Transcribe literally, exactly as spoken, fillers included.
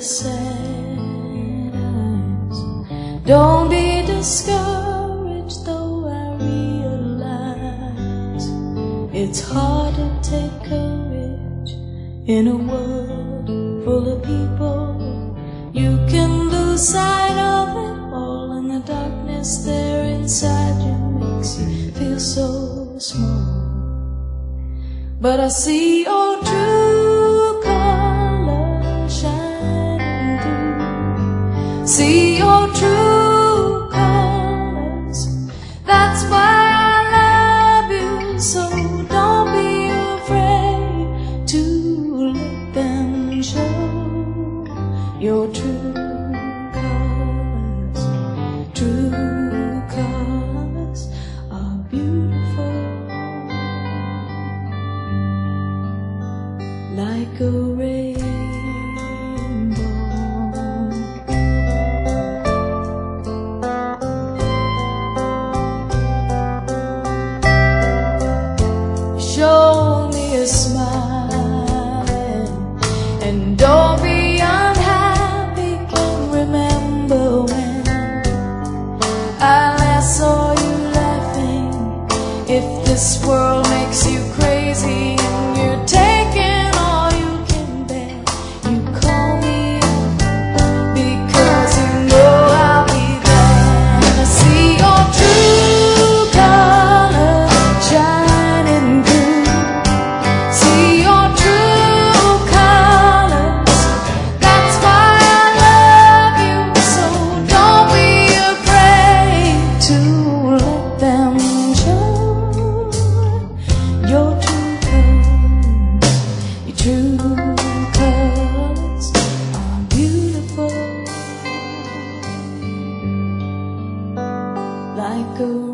sad eyes. Don't be discouraged, though I realize it's hard to take courage in a world full of people. You can lose sight of it all, and the darkness there inside you makes you feel so small. But I see your true colors shining through. See your true colors. That's why I love you. So don't be afraid to let them show your true colors. True colors are beautiful, like a rainbow. Show me a smile, and don't be unhappy. Can remember when I last saw you laughing. If this world makes you crazy and you're taking all you can bear, you call me up, because you know I'll be there. And I see your true colors shining through. See your true colors. That's why I love you. So don't be afraid to let them show your true colors. Your true colors are beautiful, like a